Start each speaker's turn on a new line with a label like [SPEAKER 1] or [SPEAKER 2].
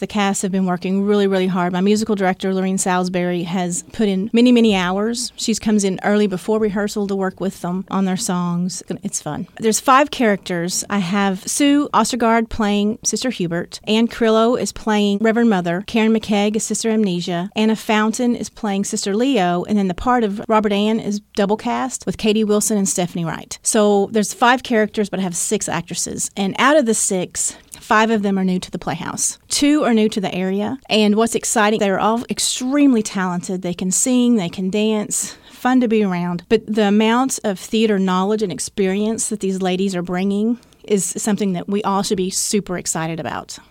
[SPEAKER 1] The cast have been working really, really hard. My musical director, Lorene Salisbury, has put in many, many hours. She comes in early before rehearsal to work with them on their songs. It's fun. There's 5 characters. I have Sue Ostergaard playing Sister Hubert. Ann Crillo is playing Reverend Mother. Karen McKeag is Sister Amnesia. Anna Fountain is playing Sister Leo. And then the part of Robert Ann is double cast with Katie Wilson and Stephanie Wright. So there's 5 characters, but I have 6 actresses. And out of the 6, 5 of them are new to the Playhouse. 2 are new to the area. And what's exciting, they're all extremely talented. They can sing, they can dance, fun to be around. But the amount of theater knowledge and experience that these ladies are bringing is something that we all should be super excited about.